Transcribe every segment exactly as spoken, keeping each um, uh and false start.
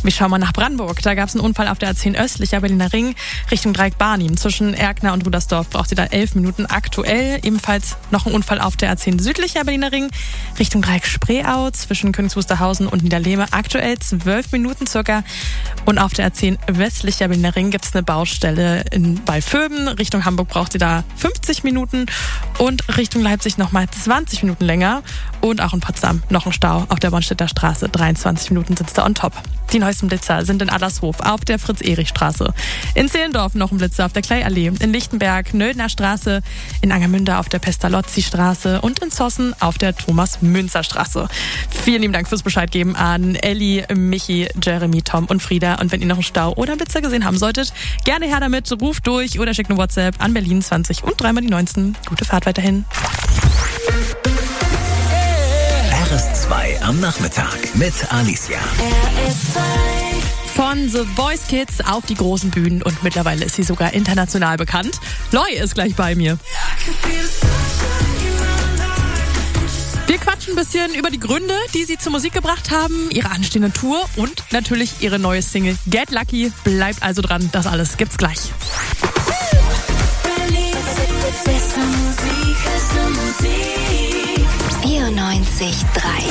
Wir schauen mal nach Brandenburg. Da gab es einen Unfall auf der A zehn östlicher Berliner Ring Richtung Dreieck Barnim. Zwischen Erkner und Rudersdorf braucht ihr da elf Minuten aktuell. Ebenfalls noch ein Unfall auf der A zehn südlicher Berliner Ring Richtung Dreieck Spreeau zwischen Königs Wusterhausen und Niederlehme. Aktuell zwölf Minuten circa. Und auf der A zehn westlicher Berliner Ring gibt es eine Baustelle in Waldvöben. Richtung Hamburg braucht ihr da fünfzig Minuten und Richtung Leipzig nochmal zwanzig Minuten länger. Und auch in Potsdam noch ein Stau auf der Bornstedter Straße. dreiundzwanzig Minuten sind es da on top. Die neuesten Blitzer sind in Adlershof auf der Fritz-Erich-Straße. In Zehlendorf noch ein Blitzer auf der Kleiallee. In Lichtenberg, Nöldner Straße. In Angermünde auf der Pestalozzi-Straße. Und in Zossen auf der Thomas-Münzer-Straße. Vielen lieben Dank fürs Bescheid geben an Elli, Michi, Jeremy, Tom und Frieda. Und wenn ihr noch einen Stau oder einen Blitzer gesehen haben solltet, gerne her damit. Ruft durch oder schickt eine WhatsApp an Berlin zwanzig und dreimal die neunzehn. Gute Fahrt weiterhin. R S zwei am Nachmittag mit Alicia. Von The Voice Kids auf die großen Bühnen und mittlerweile ist sie sogar international bekannt. Loi ist gleich bei mir. Wir quatschen ein bisschen über die Gründe, die sie zur Musik gebracht haben, ihre anstehende Tour und natürlich ihre neue Single Get Lucky. Bleibt also dran, das alles gibt's gleich. vierundneunzig Komma drei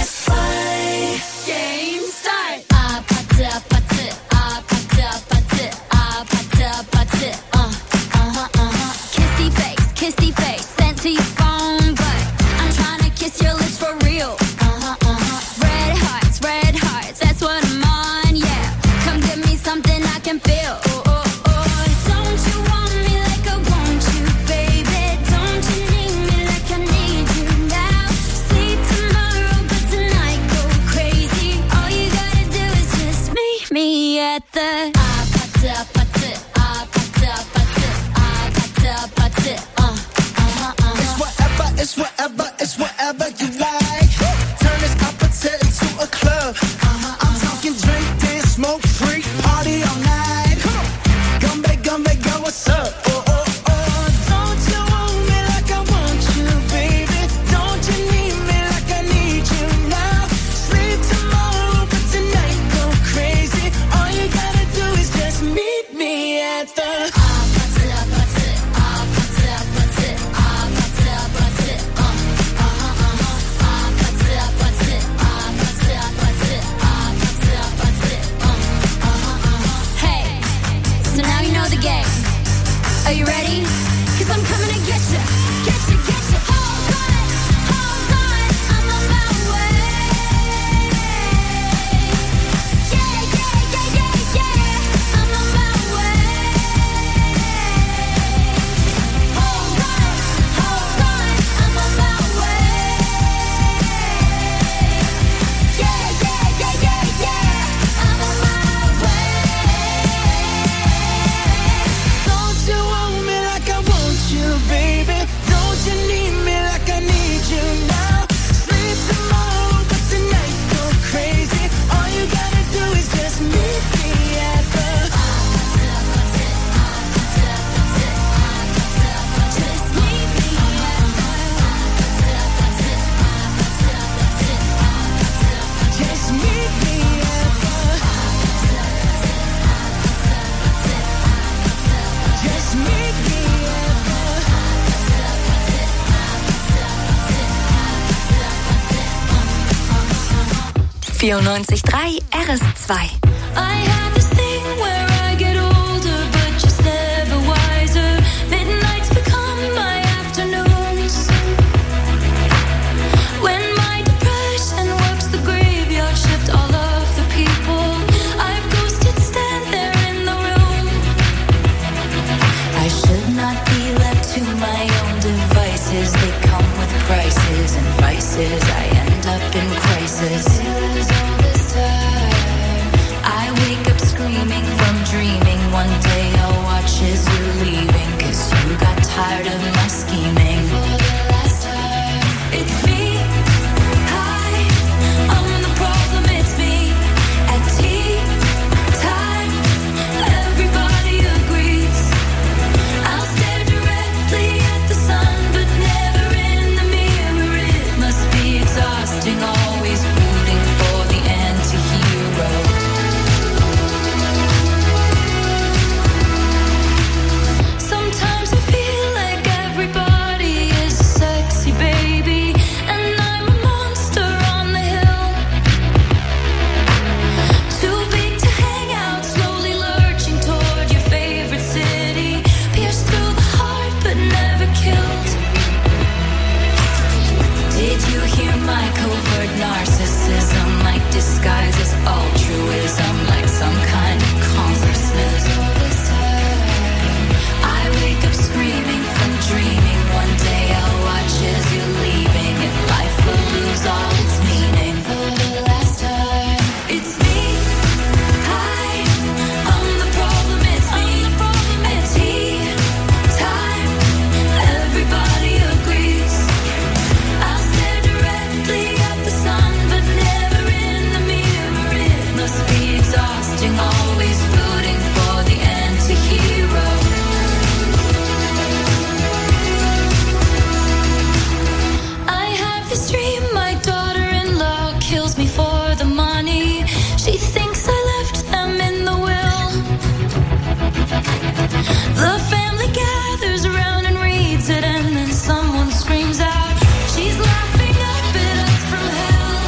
Kissy face, sent to your phone, but I'm trying to kiss your lips for real. Uh-huh, uh-huh. Red hearts, red hearts, that's what I'm on, yeah. Come give me something I can feel. Oh, oh, oh. Don't you want me like I want you, baby? Don't you need me like I need you now? Sleep tomorrow, but tonight go crazy. All you gotta do is just meet me at the ah, pata, pata, ah, pata, pata, ah, pata, pata, uh. It's whatever, it's whatever you like. Turn this appetite into a club. Uh-huh, I'm talking drink, dance, smoke, freak, party all night. Come on, gumbe, gumbe, go, what's up? Oh, oh, oh. Don't you want me like I want you, baby? Don't you need me like I need you now? Sleep tomorrow, but tonight go crazy. All you gotta do is just meet me at the Are you ready? Cause I'm coming to get you, get you, get you. Hold on, hold on, I'm on my way. Yeah, yeah, yeah, yeah, yeah, I'm on my way. Hold on, hold on, I'm on my way. Yeah, yeah, yeah, yeah, yeah, I'm on my way. Don't you want me like I want you, baby? Don't you need me like I need you now? Sleep tomorrow, but tonight go crazy. All you gotta do is just meet me at the just meet me at the just meet me at the just meet me vierundneunzig Komma drei R S zwei. I have this thing where I get older, but just never wiser. Midnights become my afternoons. When my depression works the graveyard shift, all of the people I've ghosted stand there in the room. I should not be left to my own devices. They come with prices and vices. I end up in crisis. I wake up screaming from dreaming. One day I'll watch as you're leaving, cause you got tired of my scheming. For the last time, it's me. Hi, I'm the problem, it's me. At tea time, everybody agrees. I'll stare directly at the sun, but never in the mirror. It must be exhausting, always rooting for the anti-hero. exhausting, always rooting for the anti-hero. I have this dream, my daughter-in-law kills me for the money. She thinks I left them in the will. The family gathers around and reads it, and then someone screams out, she's laughing up at us from hell.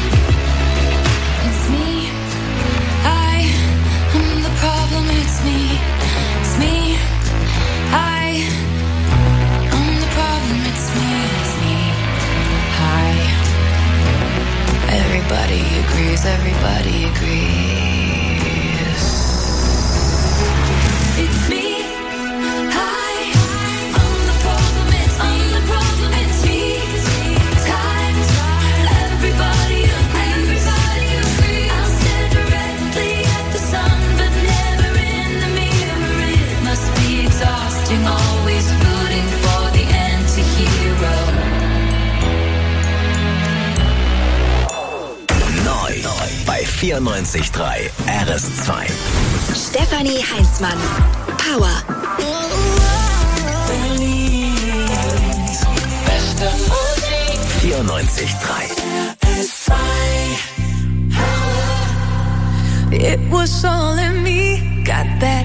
It's me, I am the problem, it's me, it's me, I am the problem, it's me, it's me, I. Everybody agrees, everybody agrees. It's me. Always rooting for the anti-hero. Neu bei vierundneunzig Komma drei R S zwei. Stefanie Heinzmann. Power. vierundneunzig Komma drei. It was all in me, got that.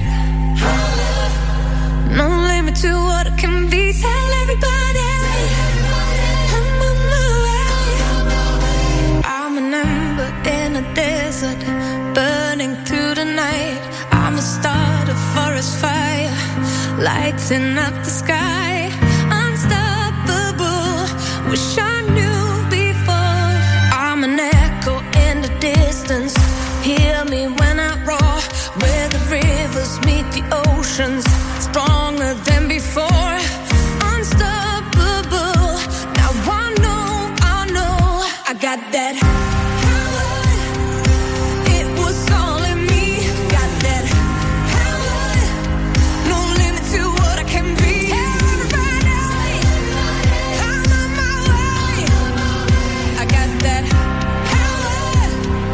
No limit to what it can be. Tell everybody I'm on my way. I'm an ember in a desert, burning through the night. I'm a start, a forest fire, lighting up the sky. Unstoppable, wish I knew before. I'm an echo in the distance, hear me when I roar. Where the rivers meet the oceans, stronger than before, unstoppable. Now I know, I know, I got that power. It was all in me, got that power. No limit to what I can be. Everybody, I'm on my way. I got that power,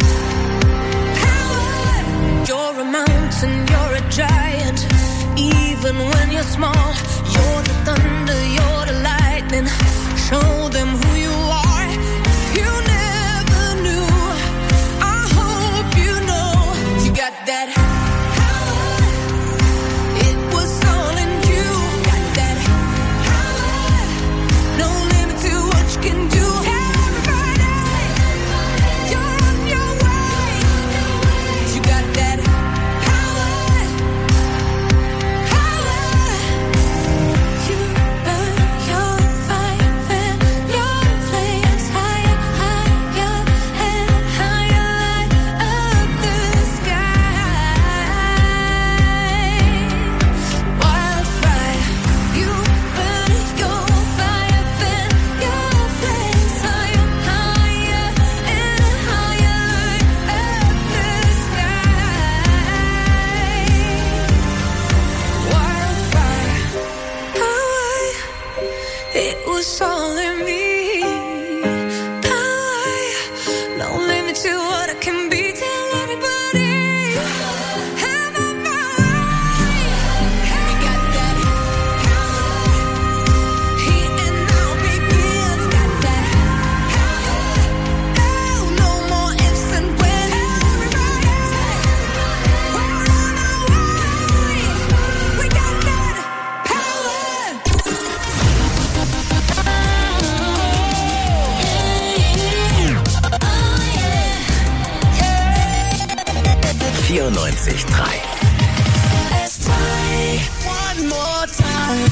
power. You're a mountain, you're a giant. Even when you're small, you're the thunder, you're the lightning. Show them who you are. If you never knew, I hope you know. You got that power. It was all in you. Got that power. No limit to what you can do. Everybody, you're on your way. You got that power. It was all in me. Power, no limit to what I can be. Tell everybody I'm on my way. We got that power. Here and now begins. Got that power. Oh, no more ifs and when. Everybody, we're on our way. We got that power. vierundneunzig Komma drei. One more time.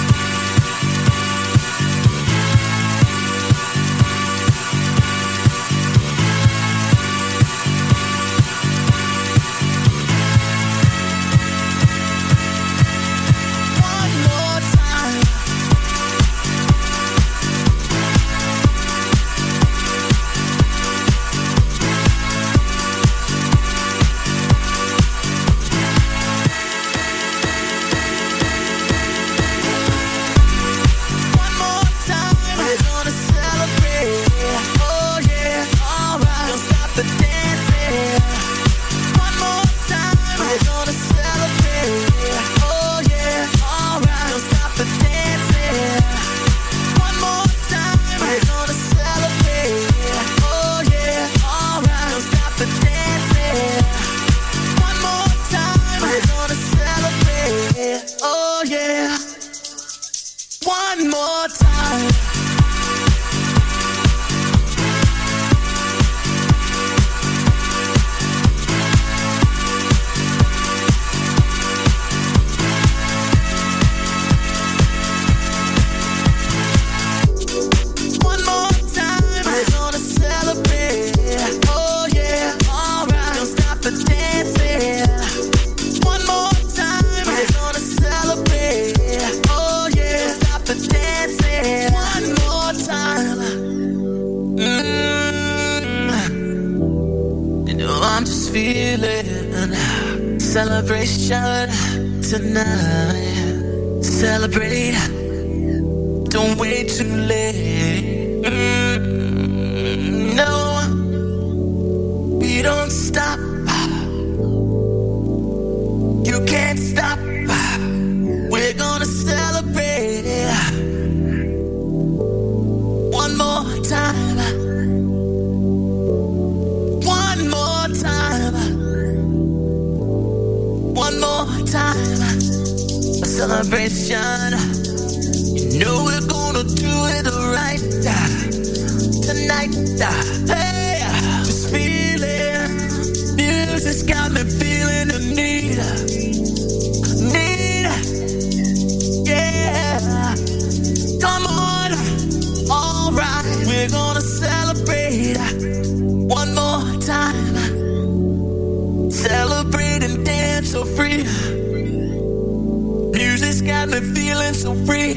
One more time. Celebration tonight. Celebrate. Don't wait too late. Mm, no, we don't stop. You can't stop. We're gonna celebrate. One more time. One more time. One more time. A celebration. You know we're gonna do it right tonight. Hey, just feel it. Music's got me feeling the need. Need. Yeah. Come on. All right. We're gonna celebrate one more time. Celebrate and dance so free. Music's got me feeling so free.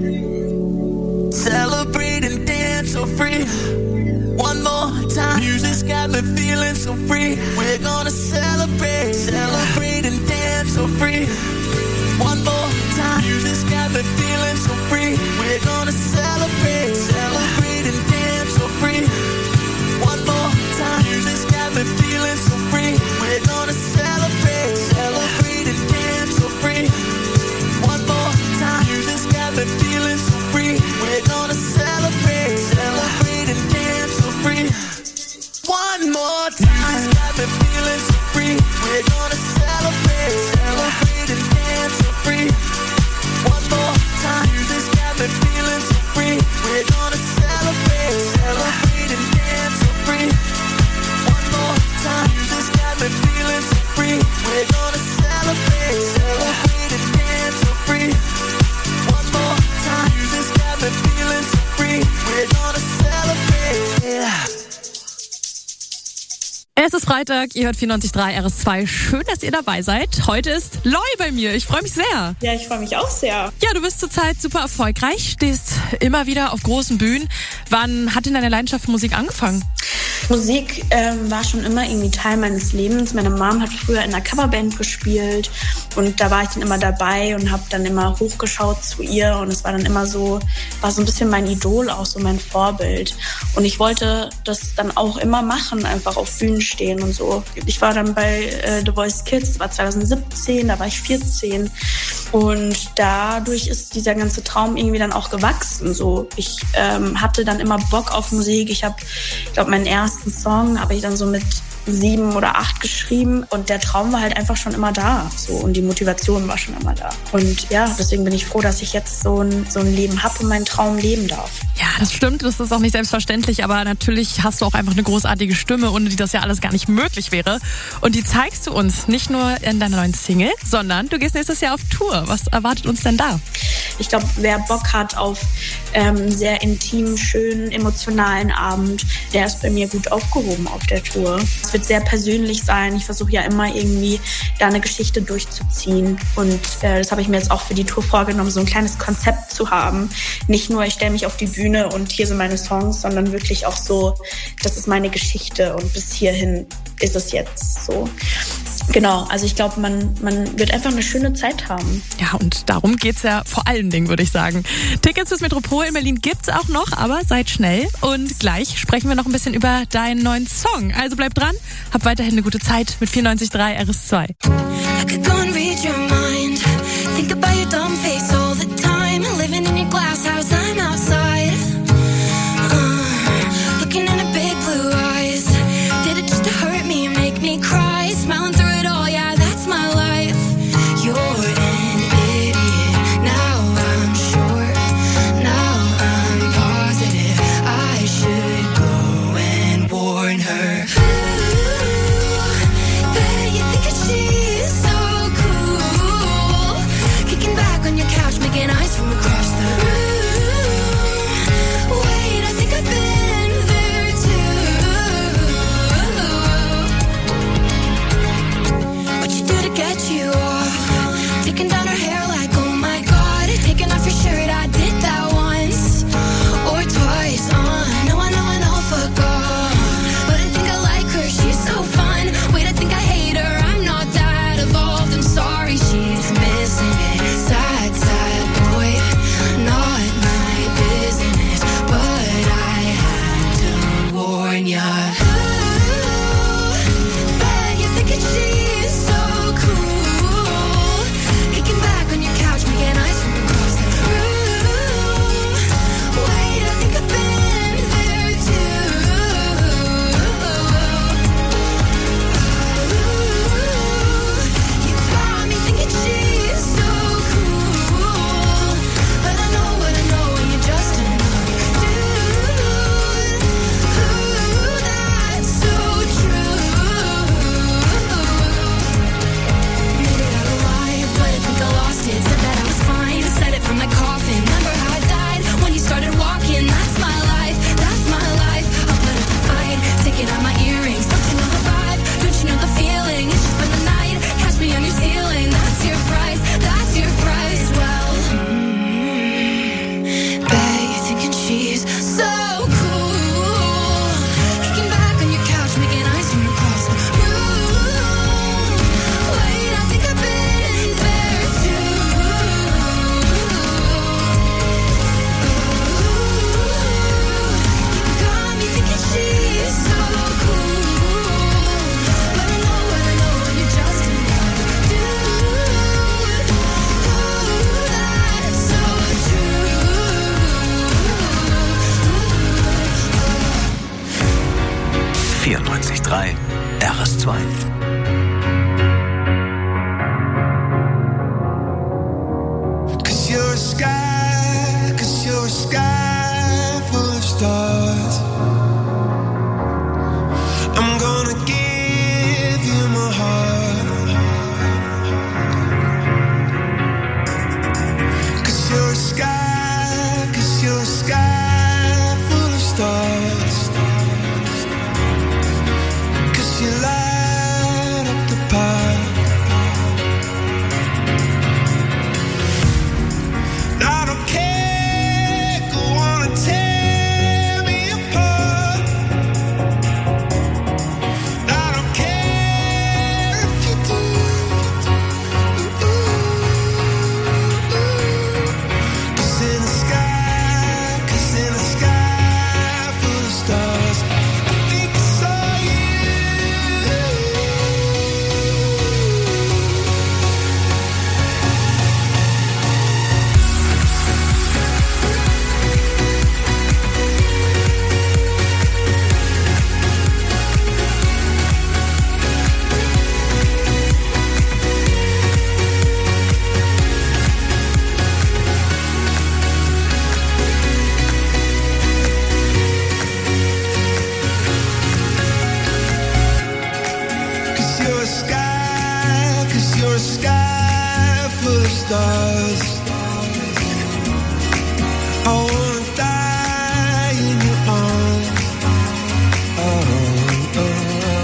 Celebrate and dance so free. One more time. Music's got me feeling so free. We're gonna celebrate. Celebrate and dance so free. One more time. Music's got me feeling so free. We're gonna celebrate. Celebrate and dance so free. One more time. Music's got me feeling so free. We're gonna celebrate. Celebrate and dance so free. One more time. Music's got me feeling so free. We're gonna celebrate. Celebrate and dance so free. One more time. Music's got me feeling so free. We're gonna celebrate. Celebrate and dance so free. One more time. Music's got me feeling so free. We're gonna celebrate. Celebrate and dance so free. One more time. Music's got me feeling so free. We're gonna celebrate. Celebrate and dance so free. One more time. Music's got me feeling so free. We're gonna celebrate. Es ist Freitag, ihr hört vierundneunzig Komma drei R S zwei. Schön, dass ihr dabei seid. Heute ist Loi bei mir. Ich freue mich sehr. Ja, ich freue mich auch sehr. Ja, du bist zurzeit super erfolgreich, stehst immer wieder auf großen Bühnen. Wann hat denn deine Leidenschaft für Musik angefangen? Musik ähm, war schon immer irgendwie Teil meines Lebens. Meine Mom hat früher in einer Coverband gespielt und da war ich dann immer dabei und habe dann immer hochgeschaut zu ihr und es war dann immer so, war so ein bisschen mein Idol, auch so mein Vorbild. Und ich wollte das dann auch immer machen, einfach auf Bühnen stehen und so. Ich war dann bei äh, The Voice Kids, das war zwanzig siebzehn, da war ich vierzehn und dadurch ist dieser ganze Traum irgendwie dann auch gewachsen. So, ich ähm, hatte dann immer Bock auf Musik. Ich habe, ich glaube, meinen ersten Song habe ich dann so mit sieben oder acht geschrieben und der Traum war halt einfach schon immer da, so, und die Motivation war schon immer da. Und ja, deswegen bin ich froh, dass ich jetzt so ein, so ein Leben habe und meinen Traum leben darf. Ja, das stimmt, das ist auch nicht selbstverständlich, aber natürlich hast du auch einfach eine großartige Stimme, ohne die das ja alles gar nicht möglich wäre. Und die zeigst du uns nicht nur in deiner neuen Single, sondern du gehst nächstes Jahr auf Tour. Was erwartet uns denn da? Ich glaube, wer Bock hat auf ähm, einen sehr intimen, schönen, emotionalen Abend, der ist bei mir gut aufgehoben auf der Tour. Es wird sehr persönlich sein. Ich versuche ja immer irgendwie da eine Geschichte durchzuziehen. Und äh, das habe ich mir jetzt auch für die Tour vorgenommen, so ein kleines Konzept zu haben. Nicht nur, ich stelle mich auf die Bühne und hier sind meine Songs, sondern wirklich auch so, das ist meine Geschichte und bis hierhin ist es jetzt so. Genau, also ich glaube, man, man wird einfach eine schöne Zeit haben. Ja, und darum geht's ja vor allen Dingen, würde ich sagen. Tickets fürs Metropol in Berlin gibt's auch noch, aber seid schnell. Und gleich sprechen wir noch ein bisschen über deinen neuen Song. Also bleibt dran, habt weiterhin eine gute Zeit mit vierundneunzig Komma drei R S zwei. I could go and read your mind. Think about your dumb face all the time. Living in your glass house, I'm outside. Uh, looking in the big blue eyes. Did it just to hurt me and make me cry? Smiling through it all, yeah, that's my life. You're an idiot. Now I'm sure. Now I'm positive. I should go and warn her. Ooh, bet you think that she's so cool. a sky, 'cause you're a sky full of stars. I wanna die in your arms. Oh, oh.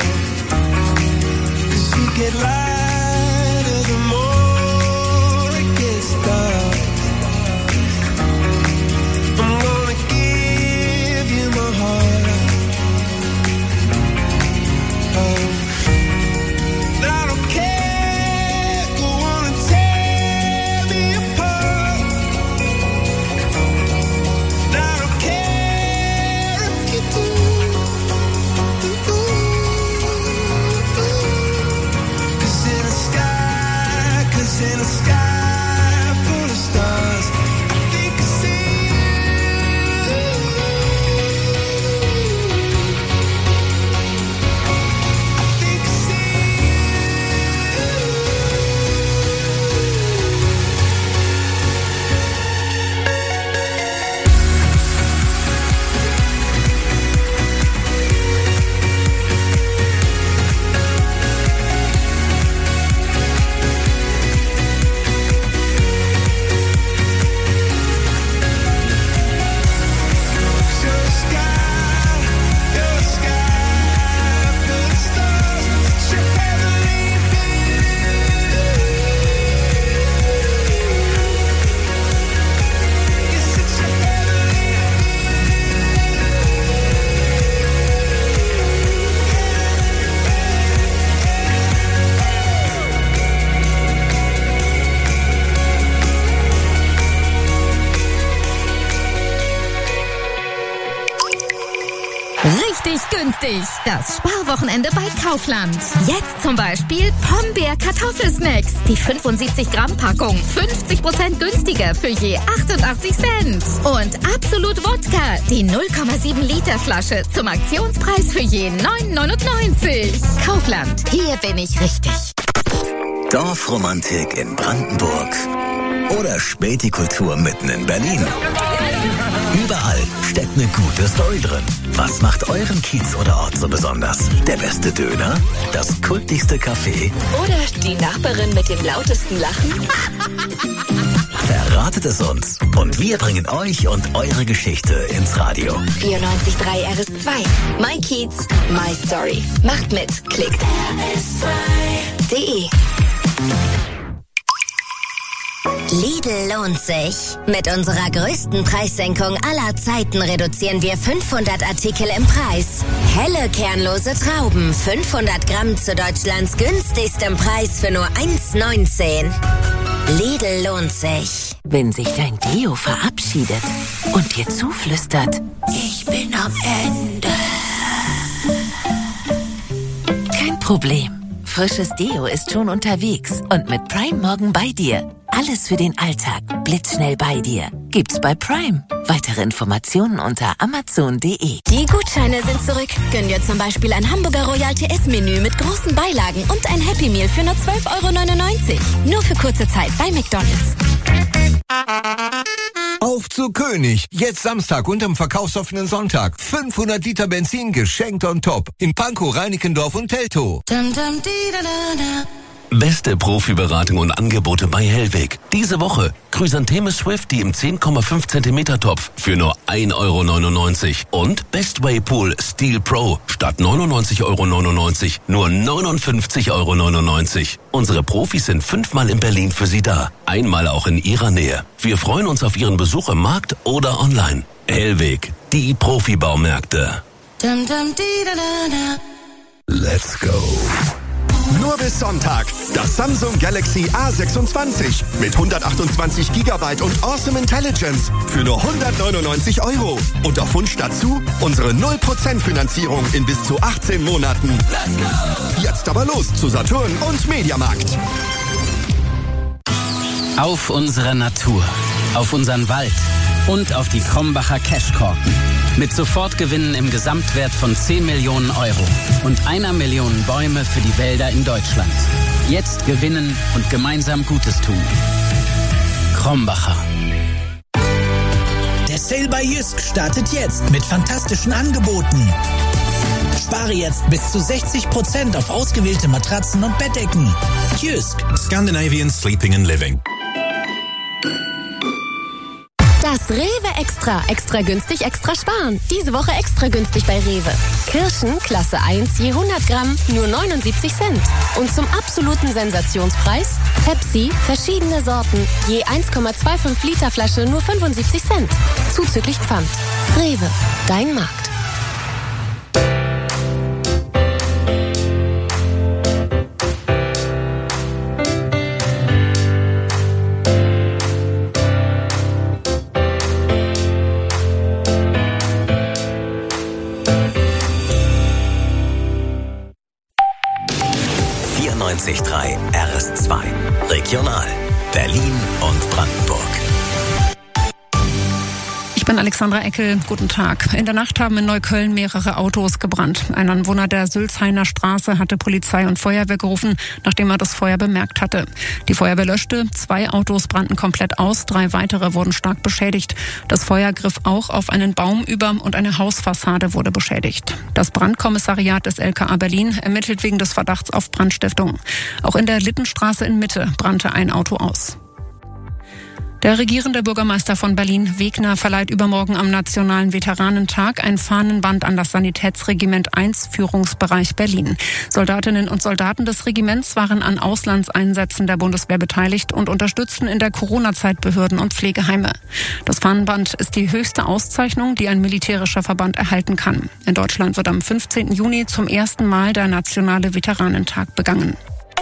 'Cause you get lighter the more it gets dark. I'm gonna give you my heart. Oh. I don't care, go on and tear me apart. I don't care if you do. Cause in the sky, cause in the sky full of stars, I think I see you. I think I see You're a sky, you're a sky full of stars. Such a heavenly feeling. You're such a heavenly Richtig günstig. Das Sparwochenende bei Kaufland. Jetzt zum Beispiel Pombeer Kartoffelsnacks. Die fünfundsiebzig Gramm Packung. fünfzig Prozent günstiger für je achtundachtzig Cent. Und Absolut Wodka. Die null Komma sieben Liter Flasche zum Aktionspreis für je neun neunundneunzig. Kaufland. Hier bin ich richtig. Dorfromantik in Brandenburg oder Spätikultur mitten in Berlin. Überall steckt eine gute Story drin. Was macht euren Kiez oder Ort so besonders? Der beste Döner? Das kultigste Café? Oder die Nachbarin mit dem lautesten Lachen? Verratet es uns und wir bringen euch und eure Geschichte ins Radio. vierundneunzig Komma drei R S zwei. My Kiez, My Story. Macht mit. Klickt R S zwei Punkt de. Lidl lohnt sich. Mit unserer größten Preissenkung aller Zeiten reduzieren wir fünfhundert Artikel im Preis. Helle kernlose Trauben, fünfhundert Gramm zu Deutschlands günstigstem Preis für nur eins neunzehn. Lidl lohnt sich. Wenn sich dein Deo verabschiedet und dir zuflüstert, ich bin am Ende. Kein Problem. Frisches Deo ist schon unterwegs und mit Prime morgen bei dir. Alles für den Alltag, blitzschnell bei dir. Gibt's bei Prime. Weitere Informationen unter amazon punkt de. Die Gutscheine sind zurück. Gönn dir zum Beispiel ein Hamburger Royal T S-Menü mit großen Beilagen und ein Happy Meal für nur zwölf Euro neunundneunzig. Nur für kurze Zeit bei McDonald's. Auf zu König. Jetzt Samstag und am verkaufsoffenen Sonntag. fünfhundert Liter Benzin geschenkt on top. In Pankow, Reinickendorf und Teltow. Beste Profiberatung und Angebote bei Hellweg. Diese Woche Chrysantheme Swifty im zehn Komma fünf Zentimeter Topf für nur ein Euro neunundneunzig. Und Bestway Pool Steel Pro statt neunundneunzig Euro neunundneunzig nur neunundfünfzig Euro neunundneunzig. Unsere Profis sind fünfmal in Berlin für Sie da. Einmal auch in Ihrer Nähe. Wir freuen uns auf Ihren Besuch im Markt oder online. Hellweg, die Profibaumärkte. Let's go. Nur bis Sonntag. Das Samsung Galaxy A sechsundzwanzig mit hundertachtundzwanzig Gigabyte und Awesome Intelligence für nur hundertneunundneunzig Euro. Und auf Wunsch dazu unsere null Prozent Finanzierung in bis zu achtzehn Monaten. Let's go. Jetzt aber los zu Saturn und Mediamarkt. Auf unsere Natur, auf unseren Wald und auf die Krombacher Cashkorken. Mit Sofortgewinnen im Gesamtwert von zehn Millionen Euro und einer Million Bäume für die Wälder in Deutschland. Jetzt gewinnen und gemeinsam Gutes tun. Krombacher. Der Sale bei Jysk startet jetzt mit fantastischen Angeboten. Spare jetzt bis zu sechzig Prozent auf ausgewählte Matratzen und Bettdecken. Jysk. Scandinavian Sleeping and Living. Das Rewe Extra. Extra günstig, extra sparen. Diese Woche extra günstig bei Rewe. Kirschen, Klasse eins, je hundert Gramm, nur neunundsiebzig Cent. Und zum absoluten Sensationspreis Pepsi, verschiedene Sorten, je eins Komma fünfundzwanzig Liter Flasche, nur fünfundsiebzig Cent. Zuzüglich Pfand. Rewe, dein Markt. vierundneunzig Komma drei R S zwei. Regional. Berlin und Brandenburg. Ich bin Alexandra Eckel. Guten Tag. In der Nacht haben in Neukölln mehrere Autos gebrannt. Ein Anwohner der Sülzhainer Straße hatte Polizei und Feuerwehr gerufen, nachdem er das Feuer bemerkt hatte. Die Feuerwehr löschte. Zwei Autos brannten komplett aus. Drei weitere wurden stark beschädigt. Das Feuer griff auch auf einen Baum über und eine Hausfassade wurde beschädigt. Das Brandkommissariat des L K A Berlin ermittelt wegen des Verdachts auf Brandstiftung. Auch in der Littenstraße in Mitte brannte ein Auto aus. Der regierende Bürgermeister von Berlin, Wegner, verleiht übermorgen am Nationalen Veteranentag ein Fahnenband an das Sanitätsregiment eins Führungsbereich Berlin. Soldatinnen und Soldaten des Regiments waren an Auslandseinsätzen der Bundeswehr beteiligt und unterstützten in der Corona-Zeit Behörden und Pflegeheime. Das Fahnenband ist die höchste Auszeichnung, die ein militärischer Verband erhalten kann. In Deutschland wird am fünfzehnten Juni zum ersten Mal der Nationale Veteranentag begangen.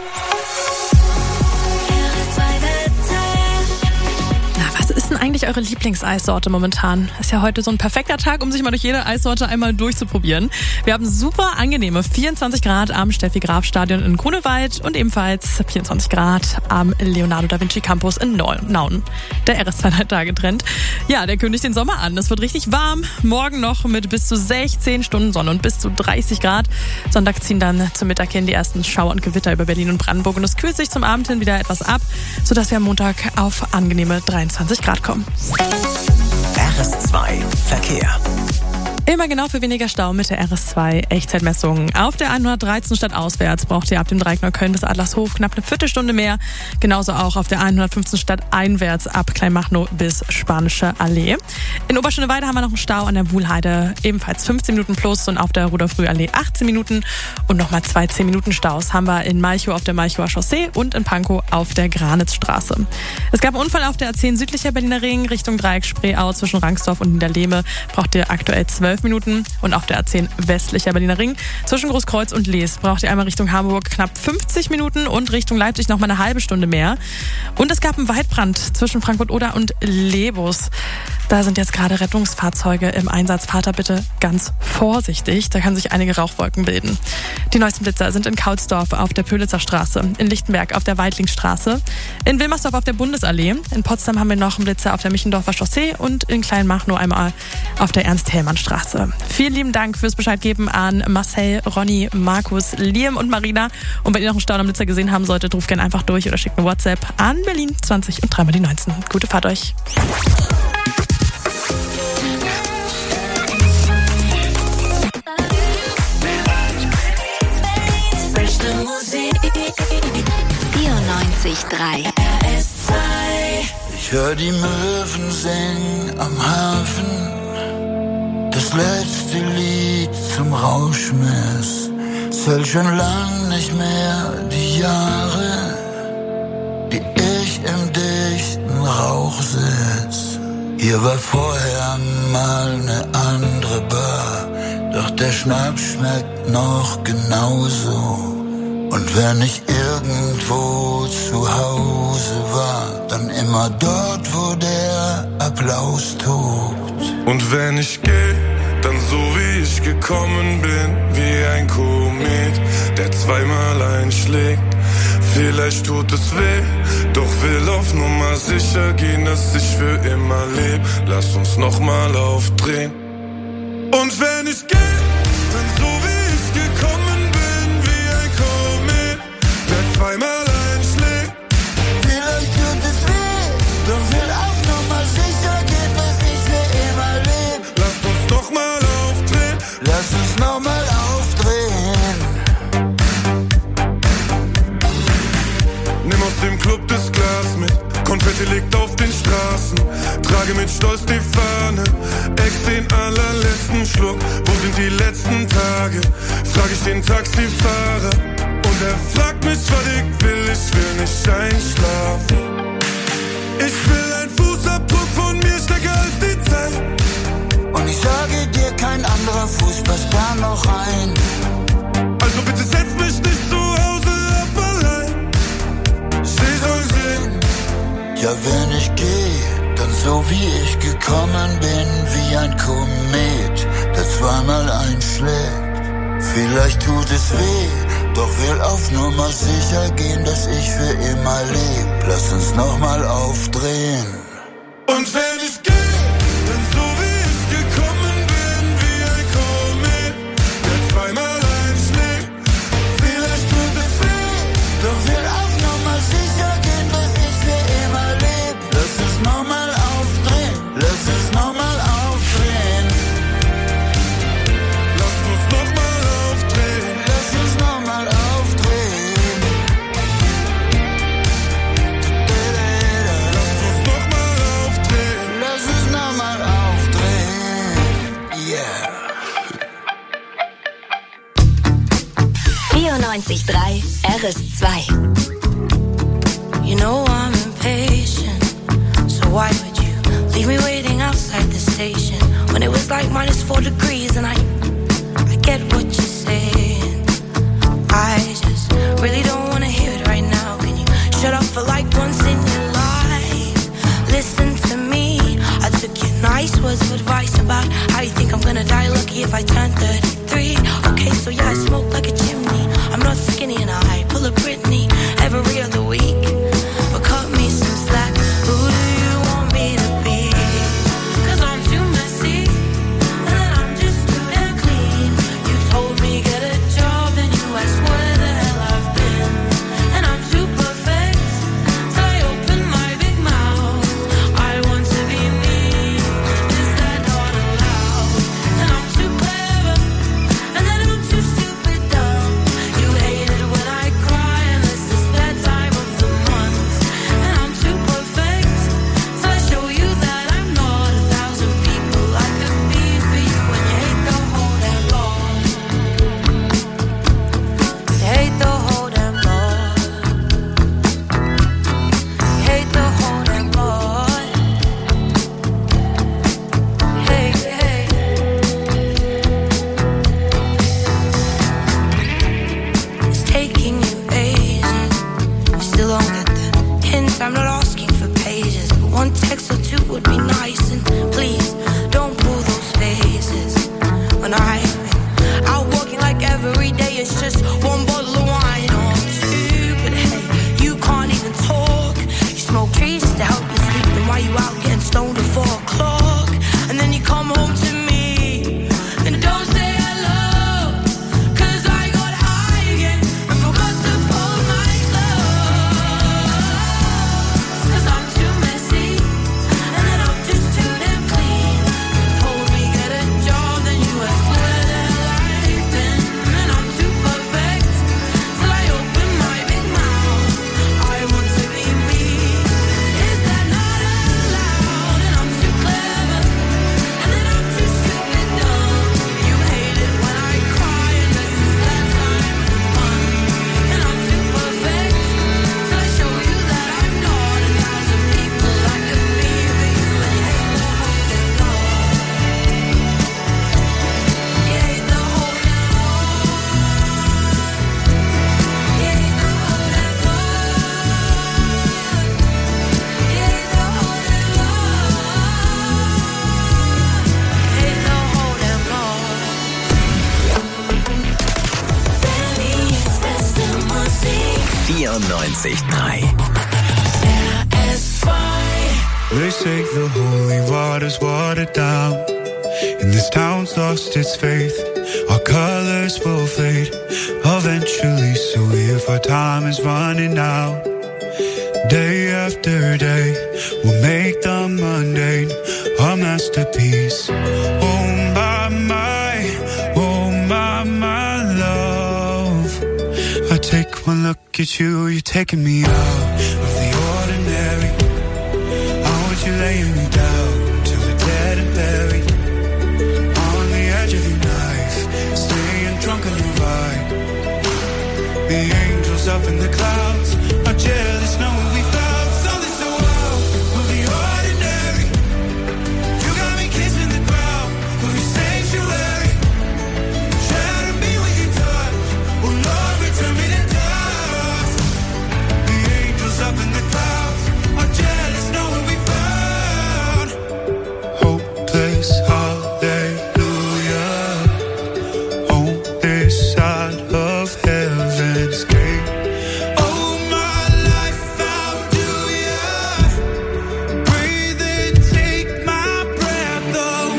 Was ist denn eigentlich eure Lieblingseissorte momentan? Ist ja heute so ein perfekter Tag, um sich mal durch jede Eissorte einmal durchzuprobieren. Wir haben super angenehme vierundzwanzig Grad am Steffi-Graf-Stadion in Grunewald und ebenfalls vierundzwanzig Grad am Leonardo da Vinci Campus in Nauen. Der R S zwei Tage-Trend. Ja, der kündigt den Sommer an. Es wird richtig warm. Morgen noch mit bis zu sechzehn Stunden Sonne und bis zu dreißig Grad. Sonntag ziehen dann zum Mittag hin die ersten Schauer und Gewitter über Berlin und Brandenburg und es kühlt sich zum Abend hin wieder etwas ab, sodass wir am Montag auf angenehme dreiundzwanzig Grad kommen. R S zwei Verkehr. Immer genau für weniger Stau mit der R S zwei Echtzeitmessung. Auf der hundertdreizehn stadtauswärts braucht ihr ab dem Dreieck Neukölln bis Adlershof knapp eine Viertelstunde mehr. Genauso auch auf der hundertfünfzehn stadteinwärts ab Kleinmachnow bis Spanische Allee. In Oberschöneweide haben wir noch einen Stau an der Wuhlheide, ebenfalls fünfzehn Minuten plus und auf der Rudolf-Rüh-Allee achtzehn Minuten. Und nochmal zwei zehn Minuten Staus haben wir in Malchow auf der Malchower Chaussee und in Pankow auf der Granitzstraße. Es gab einen Unfall auf der A zehn südlicher Berliner Ring Richtung Dreieck Spreeau zwischen Rangsdorf und Niederlehme. Braucht ihr aktuell zwölf Minuten und auf der A zehn westlicher Berliner Ring zwischen Großkreuz und Lees braucht ihr einmal Richtung Hamburg knapp fünfzig Minuten und Richtung Leipzig noch mal eine halbe Stunde mehr. Und es gab einen Waldbrand zwischen Frankfurt-Oder und Lebus. Da sind jetzt gerade Rettungsfahrzeuge im Einsatz. Fahrt da bitte ganz vorsichtig. Da kann sich einige Rauchwolken bilden. Die neuesten Blitzer sind in Kautsdorf auf der Pölitzer Straße, in Lichtenberg auf der Weidlingstraße, in Wilmersdorf auf der Bundesallee. In Potsdam haben wir noch einen Blitzer auf der Michendorfer Chaussee und in Kleinmachnow einmal auf der Ernst-Hellmann-Straße. Vielen lieben Dank fürs Bescheid geben an Marcel, Ronny, Markus, Liam und Marina. Und wenn ihr noch einen Stau am Blitzer gesehen haben solltet, ruft gerne einfach durch oder schickt eine WhatsApp an Berlin zwanzig und dreimal die neunzehn. Gute Fahrt euch. vierundneunzig Komma drei R S zwei. Ich hör die Möwen singen am Hafen. Das letzte Lied zum Rauschmiss. Zählt schon lang nicht mehr die Jahre, die ich im dichten Rauch sitz. Hier war vorher mal ne andere Bar, doch der Schnaps schmeckt noch genauso. Und wenn ich irgendwo zu Hause war, dann immer dort, wo der Applaus tobt. Und wenn ich geh, dann so wie ich gekommen bin, wie ein Komet, der zweimal einschlägt. Vielleicht tut es weh, doch will auf Nummer sicher gehen, dass ich für immer leb. Lass uns nochmal aufdrehen. Und wenn ich geh, dann so wie ich gekommen bin, wie ein Komet, der zweimal einschlägt. Vielleicht tut es weh, doch will auf Nummer sicher gehen, dass ich für immer leb. Lass uns nochmal aufdrehen. Lass uns nochmal aufdrehen. heute liegt auf den Straßen. Trage mit Stolz die Fahne, ex den allerletzten Schluck. Wo sind die letzten Tage? Frag ich den Taxifahrer. Und er fragt mich, was ich will, ich will nicht einschlafen. Ich will ein Fußabdruck von mir stärker als die Zeit. Und ich sage dir, kein anderer Fuß passt da noch rein. Also bitte setz mich nicht zu Hause ab allein. Sie soll sehen. Ja, wenn ich gehe, dann so wie ich gekommen bin, wie ein Komet, der zweimal einschlägt. Vielleicht tut es weh, doch will auf Nummer sicher gehen, dass ich für immer leb. Lass uns nochmal aufdrehen. Und wenn ich gehe, dann so wie ich gekommen bin, wie ein Komet, der zweimal einschlägt. Vielleicht tut es weh, doch will auf Nummer sicher gehen, dass ich für immer leb. Lass uns nochmal aufdrehen, lass uns nochmal aufdrehen. Lass uns nochmal aufdrehen, lass uns nochmal aufdrehen. Lass uns nochmal aufdrehen, lass uns nochmal aufdrehen. Yeah. vierundneunzig Komma drei R S zwei. You know I'm impatient, so why would you leave me waiting outside the station when it was like minus four degrees and I, I get what you're saying. I just really don't wanna hear it right now. Can you shut up for like once in your life? Listen to me. I took your nice words of advice about how you think I'm gonna die lucky if I turn thirty-three. Okay, so yeah, I smoke like a chimney. I'm not skinny and I pull a Britney every other week. But cut me some slack. Who do you want me to be? 'Cause I'm too messy and then I'm just too damn clean. You told me get a job and you asked where the hell I've been. And I'm too perfect till I open my big mouth. I want to be me. Is that not allowed? And I'm too clever and then I'm too stupid dumb. You hate it when I cry and this is that time of the month. And I'm too perfect till I show you that I'm not a thousand people I could be for you. And you hate the whole damn lot. You hate the whole damn lot. You hate the whole damn lot. Hey, hey. It's taking you ages. You still don't get the hint. I'm not asking for pages, but one text or two would be nice. And please don't pull those faces when I've been out walking like every day. It's just one bottle of wine or two. But hey, you can't even talk. You smoke trees just to help you sleep. Then why you out getting stoned at four o'clock? And then you come home to me and don't say hello. 'Cause I got high again and forgot to fold my clothes. 'Cause I'm too messy and then I'm just too damn clean. You told me get a job, then you asked where the hell I've been. And I'm too perfect till I open my big mouth. I want to be me. Is that not allowed? And I'm too clever and then I'm too stupid dumb. You hate it when I cry and this is that time of the month. And I'm too perfect till I show you that I'm not a thousand people I could be for you. And you hate the whole damn lot. You hate the whole damn lot. You hate the whole damn lot. You hate the whole damn lot. Berlins beste Musik. vierundneunzig Komma drei. R S zwei. They say the holy water's watered down, and this town's lost its faith. Our colors will fade eventually, so if our time is running out, day after day, we'll make the mundane a masterpiece. Oh my, my, oh my, my love. I take one look at you, you're taking me out of the ordinary. you laying me down till we're dead and buried. On the edge of your knife, staying drunk on your vine. The angels up in the clouds are jealous knowing we found something so wild of the ordinary. You got me kissing the ground of your sanctuary. Shatter me with your touch, oh Lord, return me to dust. The angels up in the clouds are jealous knowing we found hopeless hallelujah on this side of heaven's gate. Oh, my life, how do ya breathe and take my breath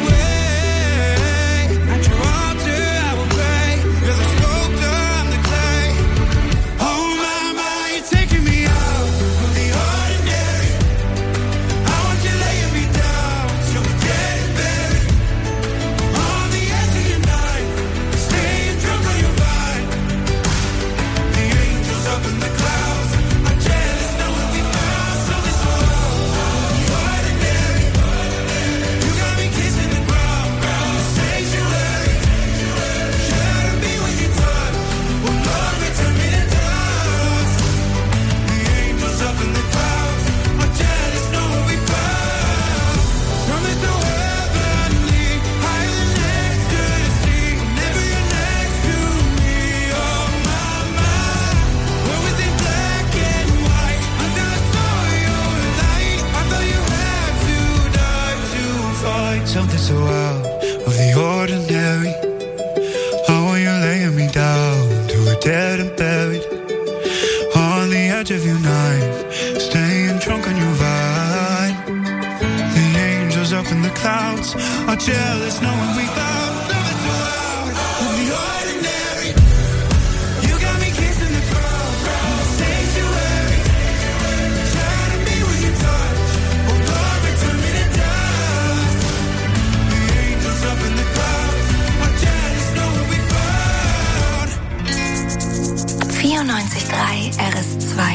away? At your altar I will pray. You're the sculptor, I'm the clay. Oh, my, my, you're taking me out of the ordinary. I want you laying me down till we're dead and buried. On the edge of your knife, staying drunk on your vine. The angels up in the clouds are jealous knowing we found something so ordinary. You got me kissing the ground, the sanctuary. Shatter me with your touch, oh Lord, return me to dust. The angels up in the clouds are jealous knowing we found something so heavenly, higher than ecstasy. Whenever you're next to me, oh my, my. What was in black and white until I saw your light? I thought you had to die to find something so out of the ordinary. I want you laying me down till we're dead and buried. On the edge of your knife, staying drunk on your vine. The angels up in the clouds are jealous knowing we found something so out of the ordinary. You got me kissing the ground, the sanctuary. Shatter me with your touch, oh Lord, return me to dust. The angels up in the clouds are jealous knowing we found vierundneunzig Komma drei R S zwei.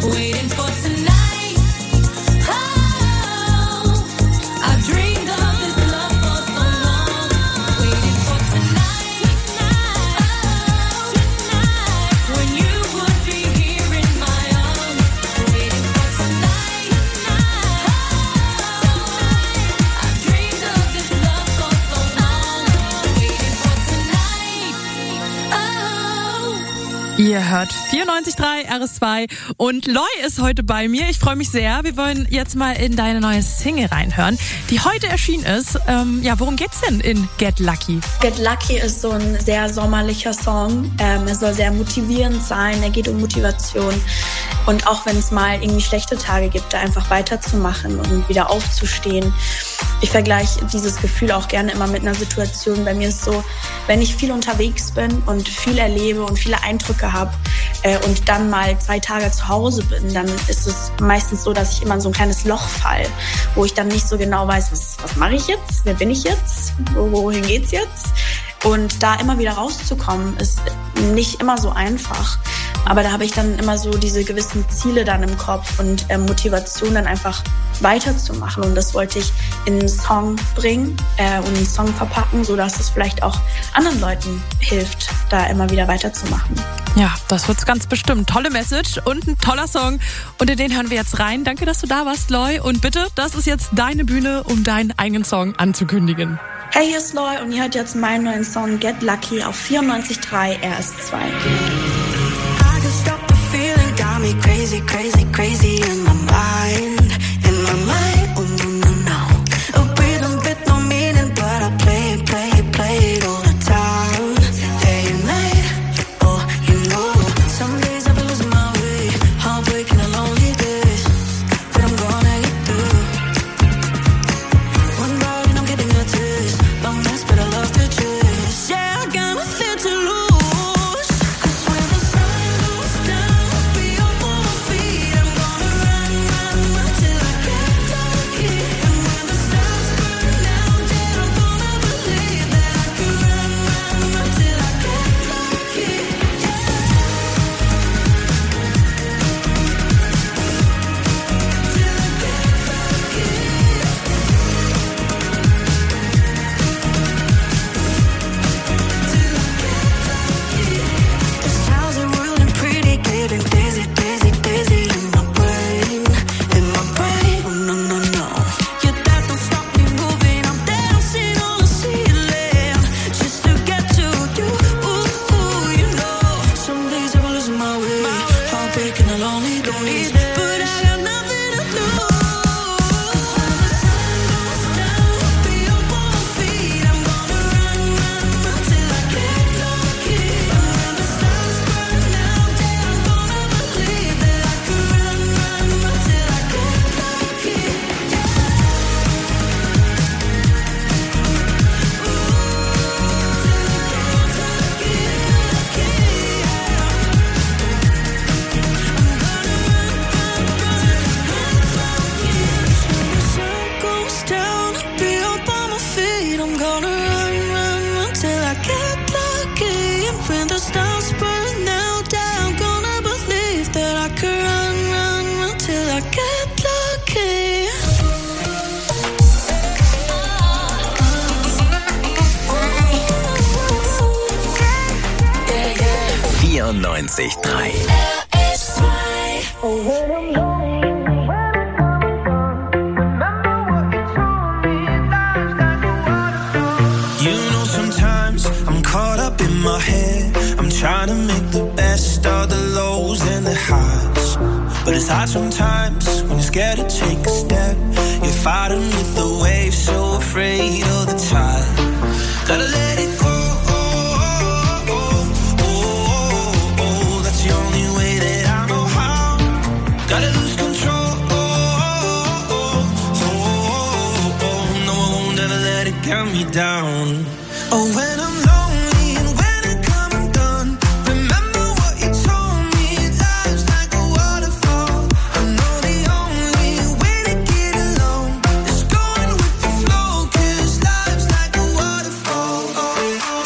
waiting for tonight. Oh, I've dreamed of this love for so long, waiting for tonight. Oh, tonight, when you would be here in my arms, waiting for tonight. Oh, I've dreamed of this love for so long, waiting for tonight. Oh. Ihr hört vierundneunzig Komma drei R S zwei und Loi ist heute bei mir. Ich freue mich sehr. Wir wollen jetzt mal in deine neue Single reinhören, die heute erschienen ist. Ähm, ja, worum geht's denn in Get Lucky? Get Lucky ist so ein sehr sommerlicher Song. Ähm, er soll sehr motivierend sein. Er geht um Motivation. Und auch wenn es mal irgendwie schlechte Tage gibt, da einfach weiterzumachen und wieder aufzustehen. Ich vergleiche dieses Gefühl auch gerne immer mit einer Situation. Bei mir ist so, wenn ich viel unterwegs bin und viel erlebe und viele Eindrücke habe äh, und dann mal zwei Tage zu Hause bin, dann ist es meistens so, dass ich immer in so ein kleines Loch falle, wo ich dann nicht so genau weiß, was, was mache ich jetzt, wer bin ich jetzt, wohin geht's jetzt? Und da immer wieder rauszukommen, ist nicht immer so einfach. Aber da habe ich dann immer so diese gewissen Ziele dann im Kopf und äh, Motivation dann einfach weiterzumachen. Und das wollte ich in einen Song bringen äh, und einen Song verpacken, sodass es vielleicht auch anderen Leuten hilft, da immer wieder weiterzumachen. Ja, das wird's ganz bestimmt. Tolle Message und ein toller Song. Und in den hören wir jetzt rein. Danke, dass du da warst, Loi. Und bitte, das ist jetzt deine Bühne, um deinen eigenen Song anzukündigen. Hey, hier ist Loi und ihr hört jetzt meinen neuen Song Get Lucky auf vierundneunzig Komma drei R S zwei. Got me crazy, crazy, crazy in my mind, in my mind, oh no, no, no. A rhythm with no meaning, but I play it, play it, play it all the time, day and night, oh, you know. Some days I've been losing my way, heartbreaking and lonely days, but I'm gonna get through. One bite and I'm getting a taste, long nights, but I love to chase. Yeah, I got nothing to lose. vierundneunzig Komma drei You know, sometimes I'm caught up in my head. I'm trying to make the best of the lows and the highs. But it's hard sometimes when you're scared to take a step. You're fighting with the waves, so afraid of the tide. Gotta let it go. Gotta lose control. Oh, oh, oh, oh, no, I won't ever let it count me down. Oh, when I'm lonely and when I come undone, remember what you told me. Life's like a waterfall. I know the only way to get along is going with the flow, 'cause life's like a waterfall. Oh, oh.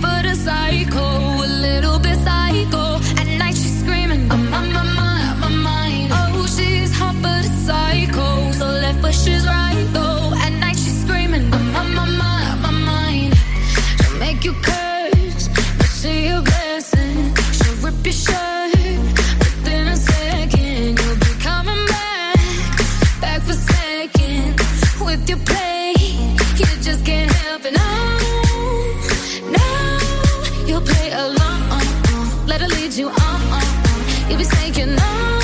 but a psycho, a little bit psycho. At night she's screaming, I'm on my mind, my mind. Oh, she's hot but a psycho, so left but she's right though. At night she's screaming, I'm on my mind, my mind. She'll make you curse, but see a blessing. She'll rip your shirt within a second. You'll be coming back, back for seconds with your play. You just can't help it. No, no, you'll play along. Let her lead you on. You'll be saying no,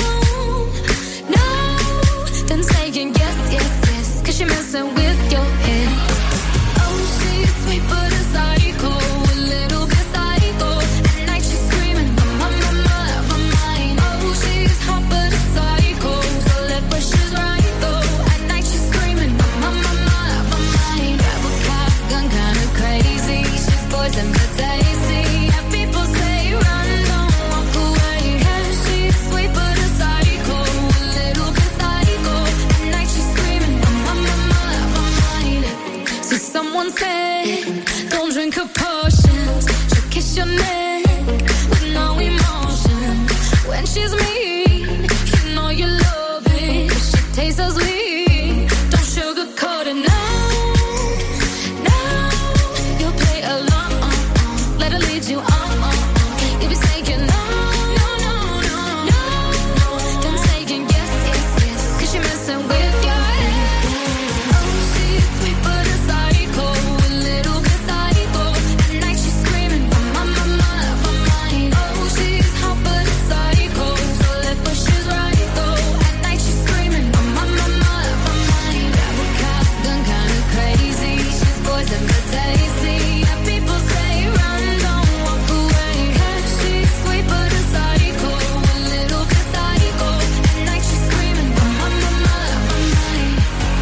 no, then saying yes, yes, yes, cause you're messing with your head. Oh, she's sweet but a psycho, a little bit psycho. At night she's screaming, I'm on my mind, my mind. Oh, she's hot but a psycho, so left but she's right though. At night she's screaming, I'm on my mind, my mind. Grab a cop, gun kinda crazy. She's poison but tasty. Yeah, people say run, don't walk away. Yeah, she's sweet but a psycho, a little bit psycho. At night she's screaming, I'm on my mind, my mind. So someone said, don't drink her potions. She'll kiss your neck with no emotion. When she's mean, you know you love it. She tastes so sweet, don't sugarcoat it. No, no, you'll play along. Let her lead you on. You'll be saying no, no, no, no, no. Then saying yes, yes, yes, cause you're messing with your head. Oh, she's sweet but a psycho, a little bit psycho. At night she's screaming, I'm on my mind, my mind. Oh, she's hot but a psycho, so left but she's right though. At night she's screaming, I'm on my mind, my mind. Grab a cop, gun kinda crazy. She's poison but tasty. Yeah, people say run, don't walk away. Cause she's sweet but a psycho, a little bit psycho. At night she's screaming, I'm on my mind, my mind.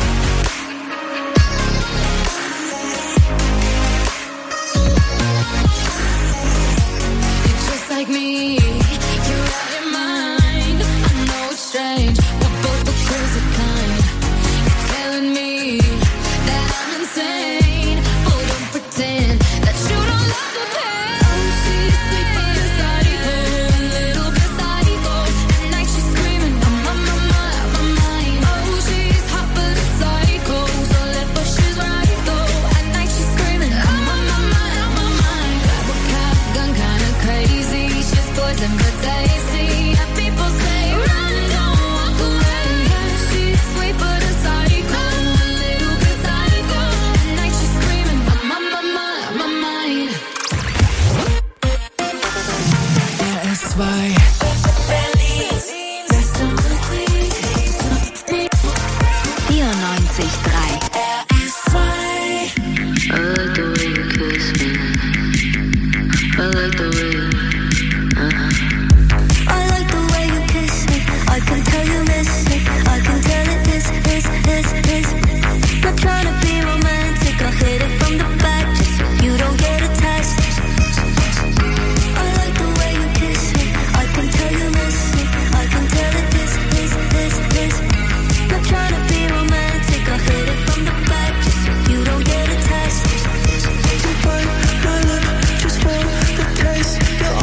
You're just like me, you're out your mind. I know it's strange, we're both the crazy kind. You're telling me that I'm insane, but don't pretend that you don't love the pain. Oh, she's sweet but a psycho, a little bit psycho. At night she's screaming, I'm on my mind, my mind. Oh, she's hot but a psycho, so left but she's right though. At night she's screaming, I'm on my mind, my mind. Grab a cop, gun kinda crazy. She's poison but tasty. Yeah, people say run, don't walk away. Yeah, she's sweet but a psycho, a little bit psycho. At night she's screaming, I'm on my mind, my mind. R S zwei vierundneunzig Komma drei. R S zwei I like the way you kiss me. I like the way you, uh-huh. I like the way you kiss me. I can tell you miss me. I can tell it is, is, is, is. Not trying to be romantic. I'll hit it from the back just so you don't get attached. I like the way you kiss me. I can tell you miss me. I can tell it is, is, is, is. Not trying to be romantic. I'll hit it from the back just so you don't get attached. You bite my lip just for the taste. Your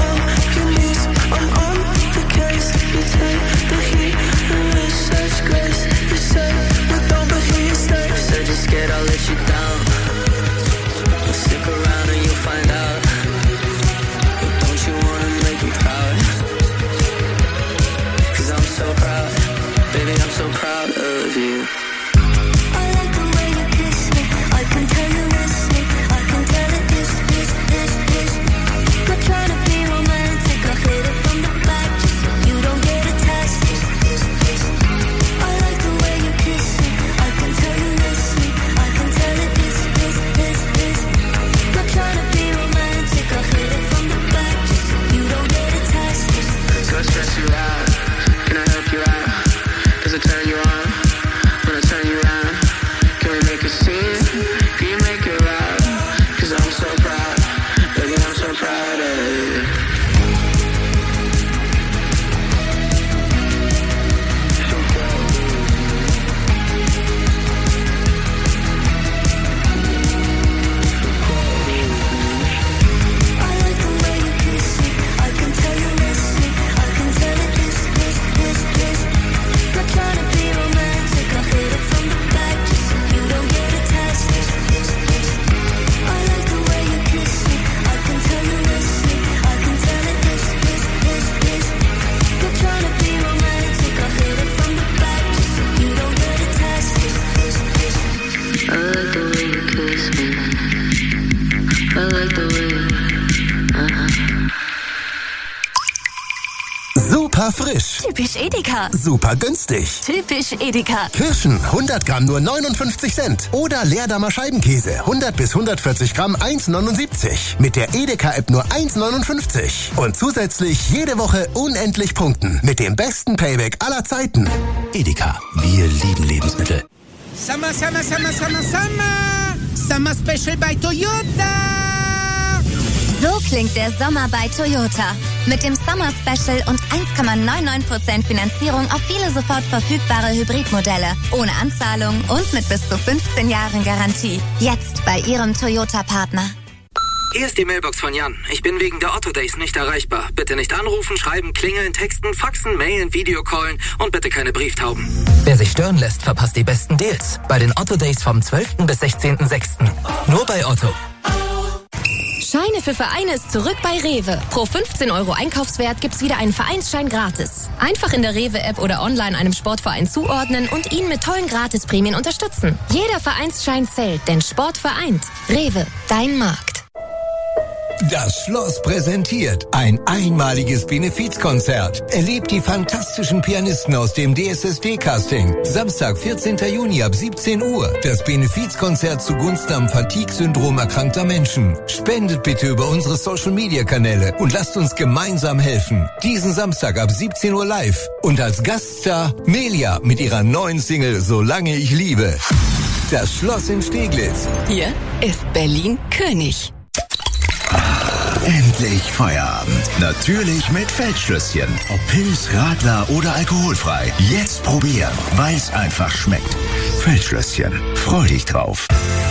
Ultra frisch. Typisch Edeka. Super günstig. Typisch Edeka. Kirschen hundert Gramm nur neunundfünfzig Cent. Oder Leerdammer Scheibenkäse hundert bis hundertvierzig Gramm eins neunundsiebzig. Mit der Edeka-App nur eins neunundfünfzig. Und zusätzlich jede Woche unendlich punkten. Mit dem besten Payback aller Zeiten. Edeka, wir lieben Lebensmittel. Summer, Summer, Summer, Summer, Summer. Summer Special bei Toyota. So klingt der Sommer bei Toyota. Mit dem Summer Special und eins Komma neunundneunzig Prozent Finanzierung auf viele sofort verfügbare Hybridmodelle. Ohne Anzahlung und mit bis zu fünfzehn Jahren Garantie. Jetzt bei Ihrem Toyota-Partner. Hier ist die Mailbox von Jan. Ich bin wegen der Otto Days nicht erreichbar. Bitte nicht anrufen, schreiben, klingeln, texten, faxen, mailen, Videocallen und bitte keine Brieftauben. Wer sich stören lässt, verpasst die besten Deals. Bei den Otto Days vom zwölften bis sechzehnten sechsten Nur bei Otto. Scheine für Vereine ist zurück bei Rewe. Pro fünfzehn Euro Einkaufswert gibt's wieder einen Vereinsschein gratis. Einfach in der Rewe-App oder online einem Sportverein zuordnen und ihn mit tollen Gratisprämien unterstützen. Jeder Vereinsschein zählt, denn Sport vereint. Rewe, dein Markt. Das Schloss präsentiert ein einmaliges Benefizkonzert. Erlebt die fantastischen Pianisten aus dem D S S D-Casting. Samstag, vierzehnten Juni ab siebzehn Uhr. Das Benefizkonzert zugunsten am Fatigue-Syndrom erkrankter Menschen. Spendet bitte über unsere Social-Media-Kanäle und lasst uns gemeinsam helfen. Diesen Samstag ab siebzehn Uhr live. Und als Gaststar Melia mit ihrer neuen Single Solange ich liebe. Das Schloss in Steglitz. Hier ist Berlin König. Endlich Feierabend. Natürlich mit Feldschlösschen. Ob Pilz, Radler oder alkoholfrei. Jetzt probieren, weil es einfach schmeckt. Feldschlösschen. Freu dich drauf.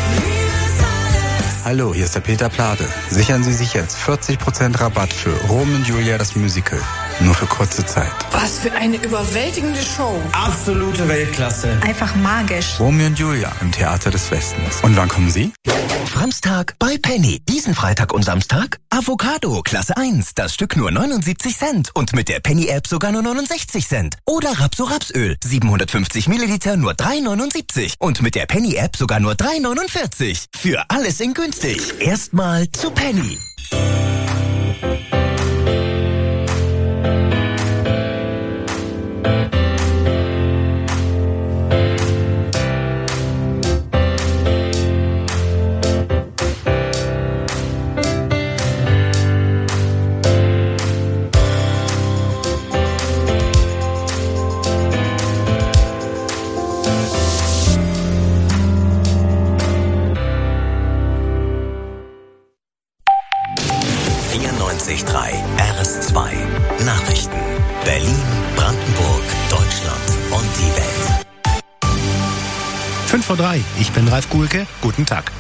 Hallo, hier ist der Peter Plate. Sichern Sie sich jetzt vierzig Prozent Rabatt für Romeo und Julia das Musical. Nur für kurze Zeit. Was für eine überwältigende Show. Absolute Weltklasse. Einfach magisch. Romeo und Julia im Theater des Westens. Und wann kommen Sie? Samstag bei Penny. Diesen Freitag und Samstag Avocado, Klasse eins. Das Stück nur neunundsiebzig Cent. Und mit der Penny-App sogar nur neunundsechzig Cent. Oder Rapso-Rapsöl. siebenhundertfünfzig Milliliter nur drei neunundsiebzig. Und mit der Penny-App sogar nur drei neunundvierzig. Für alles in günstig. Erstmal zu Penny. vierundneunzig Komma drei R S zwei. Nachrichten. Berlin, Brandenburg, Deutschland und die Welt. fünf vor drei. Ich bin Ralf Guhlke. Guten Tag.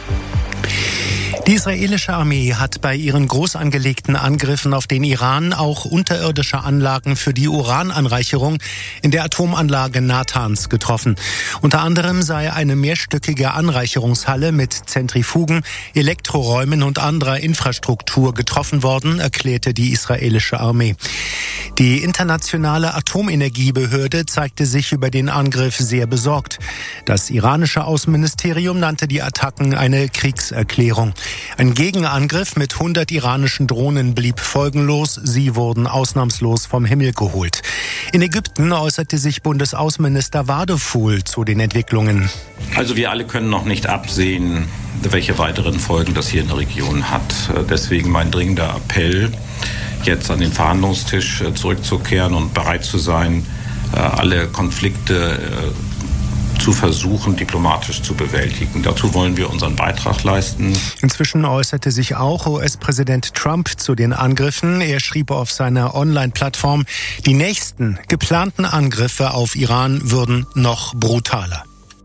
Die israelische Armee hat bei ihren groß angelegten Angriffen auf den Iran auch unterirdische Anlagen für die Urananreicherung in der Atomanlage Natanz getroffen. Unter anderem sei eine mehrstöckige Anreicherungshalle mit Zentrifugen, Elektroräumen und anderer Infrastruktur getroffen worden, erklärte die israelische Armee. Die internationale Atomenergiebehörde zeigte sich über den Angriff sehr besorgt. Das iranische Außenministerium nannte die Attacken eine Kriegserklärung. Ein Gegenangriff mit hundert iranischen Drohnen blieb folgenlos. Sie wurden ausnahmslos vom Himmel geholt. In Ägypten äußerte sich Bundesaußenminister Wadefuhl zu den Entwicklungen. Also wir alle können noch nicht absehen, welche weiteren Folgen das hier in der Region hat. Deswegen mein dringender Appell, jetzt an den Verhandlungstisch zurückzukehren und bereit zu sein, alle Konflikte zu versuchen, diplomatisch zu bewältigen. Dazu wollen wir unseren Beitrag leisten. Inzwischen äußerte sich auch U S-Präsident Trump zu den Angriffen. Er schrieb auf seiner Online-Plattform, die nächsten geplanten Angriffe auf Iran würden noch brutaler.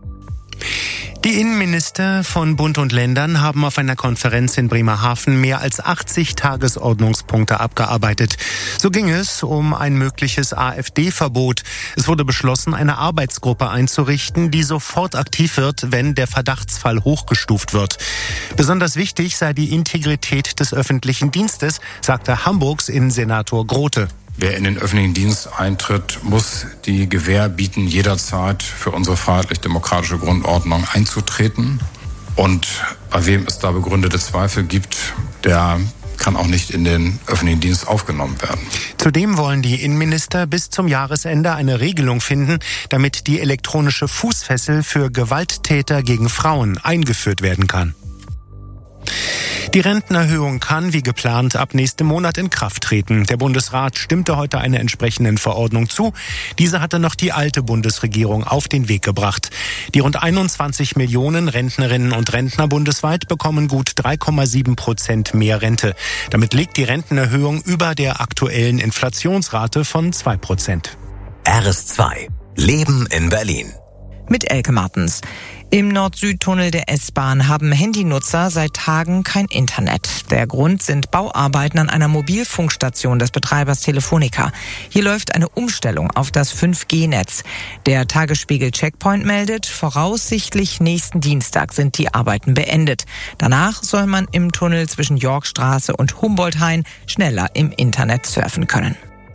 Die Innenminister von Bund und Ländern haben auf einer Konferenz in Bremerhaven mehr als achtzig Tagesordnungspunkte abgearbeitet. So ging es um ein mögliches AfD-Verbot. Es wurde beschlossen, eine Arbeitsgruppe einzurichten, die sofort aktiv wird, wenn der Verdachtsfall hochgestuft wird. Besonders wichtig sei die Integrität des öffentlichen Dienstes, sagte Hamburgs Innensenator Grote. Wer in den öffentlichen Dienst eintritt, muss die Gewähr bieten, jederzeit für unsere freiheitlich-demokratische Grundordnung einzutreten. Und bei wem es da begründete Zweifel gibt, der kann auch nicht in den öffentlichen Dienst aufgenommen werden. Zudem wollen die Innenminister bis zum Jahresende eine Regelung finden, damit die elektronische Fußfessel für Gewalttäter gegen Frauen eingeführt werden kann. Die Rentenerhöhung kann, wie geplant, ab nächstem Monat in Kraft treten. Der Bundesrat stimmte heute einer entsprechenden Verordnung zu. Diese hatte noch die alte Bundesregierung auf den Weg gebracht. Die rund einundzwanzig Millionen Rentnerinnen und Rentner bundesweit bekommen gut drei Komma sieben Prozent mehr Rente. Damit liegt die Rentenerhöhung über der aktuellen Inflationsrate von zwei Prozent. R S zwei. Leben in Berlin. Mit Elke Martens. Im Nord-Süd-Tunnel der S-Bahn haben Handynutzer seit Tagen kein Internet. Der Grund sind Bauarbeiten an einer Mobilfunkstation des Betreibers Telefonica. Hier läuft eine Umstellung auf das fünf G Netz. Der Tagesspiegel Checkpoint meldet, voraussichtlich nächsten Dienstag sind die Arbeiten beendet. Danach soll man im Tunnel zwischen Yorkstraße und Humboldt-Hain schneller im Internet surfen können.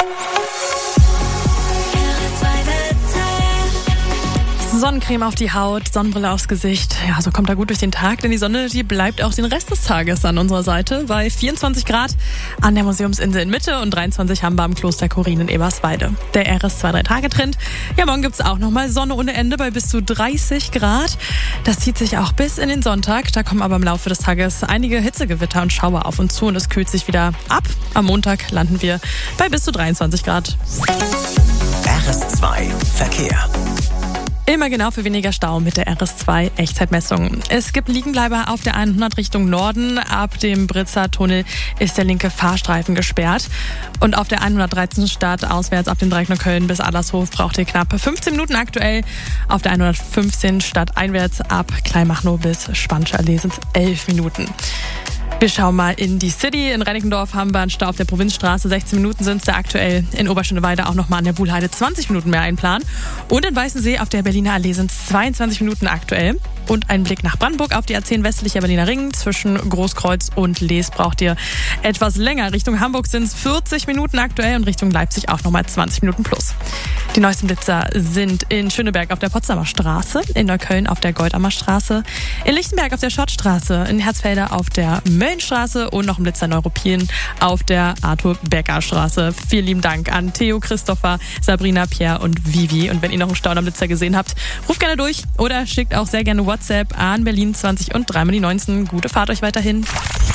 Sonnencreme auf die Haut, Sonnenbrille aufs Gesicht. Ja, so kommt er gut durch den Tag, denn die Sonne, die bleibt auch den Rest des Tages an unserer Seite. Bei vierundzwanzig Grad an der Museumsinsel in Mitte und dreiundzwanzig haben wir am Kloster Chorin in Eberswalde. Der R S zwei drei Tage Trend. Ja, morgen gibt's auch nochmal Sonne ohne Ende bei bis zu dreißig Grad. Das zieht sich auch bis in den Sonntag. Da kommen aber im Laufe des Tages einige Hitzegewitter und Schauer auf uns zu und es kühlt sich wieder ab. Am Montag landen wir bei bis zu dreiundzwanzig Grad. R S zwei Verkehr. Immer genau für weniger Stau mit der R S zwei Echtzeitmessung. Es gibt Liegenbleiber auf der hundert Richtung Norden. Ab dem Britzer Tunnel ist der linke Fahrstreifen gesperrt. Und auf der hundertdreizehn Stadt auswärts ab dem Dreieck Neukölln bis Adlershof braucht ihr knapp fünfzehn Minuten aktuell. Auf der hundertfünfzehn Stadt einwärts ab Kleinmachnow bis Spanische Allee sind es elf Minuten. Wir schauen mal in die City. In Reinickendorf haben wir einen Stau auf der Provinzstraße. sechzehn Minuten sind es da aktuell. In Oberschöneweide auch nochmal an der Buhlheide zwanzig Minuten mehr einplanen. Und in Weißensee auf der Berliner Allee sind es zweiundzwanzig Minuten aktuell. Und ein Blick nach Brandenburg auf die A zehn westlicher Berliner Ring. Zwischen Großkreuz und Lees braucht ihr etwas länger. Richtung Hamburg sind es vierzig Minuten aktuell und Richtung Leipzig auch nochmal zwanzig Minuten plus. Die neuesten Blitzer sind in Schöneberg auf der Potsdamer Straße, in Neukölln auf der Goldammer Straße, in Lichtenberg auf der Schottstraße, in Herzfelder auf der Möllenstraße und noch ein Blitzer Neuruppin auf der Arthur-Becker-Straße. Vielen lieben Dank an Theo, Christopher, Sabrina, Pierre und Vivi. Und wenn ihr noch einen Stauderblitzer gesehen habt, ruft gerne durch oder schickt auch sehr gerne WhatsApp an Berlin zwanzig und dreimal die neunzehn. Gute Fahrt euch weiterhin.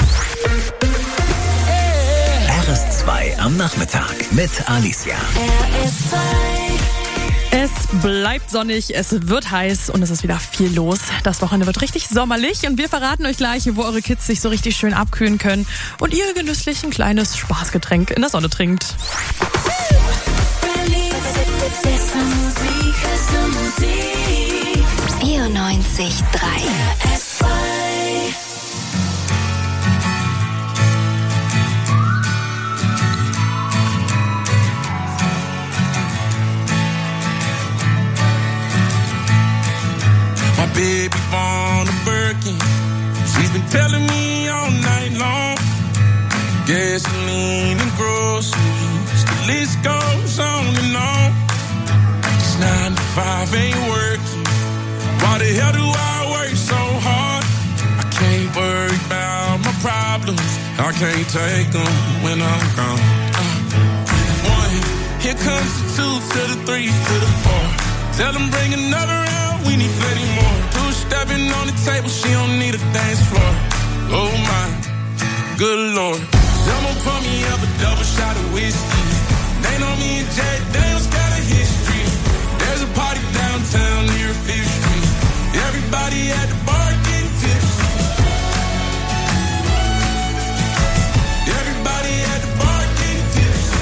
R S zwei am Nachmittag mit Alicia. Es bleibt sonnig, es wird heiß und es ist wieder viel los. Das Wochenende wird richtig sommerlich und wir verraten euch gleich, wo eure Kids sich so richtig schön abkühlen können und ihr genüsslich ein kleines Spaßgetränk in der Sonne trinkt. vierundneunzig Komma drei Baby born a Birkin. She's been telling me all night long. Gasoline and groceries, the list goes on and on. It's nine to five ain't working. Why the hell do I work so hard? I can't worry about my problems. I can't take them when I'm gone. Uh, one, here comes the two to the three to the four. Tell them bring another round, we need plenty more. Two stepping on the table, she don't need a dance floor. Oh my, good lord. Someone pour me up a double shot of whiskey. They know me and Jay Daniels got a history. There's a party downtown near Fifth Street. Everybody at the bar getting tipsy. Everybody at the bar getting tipsy.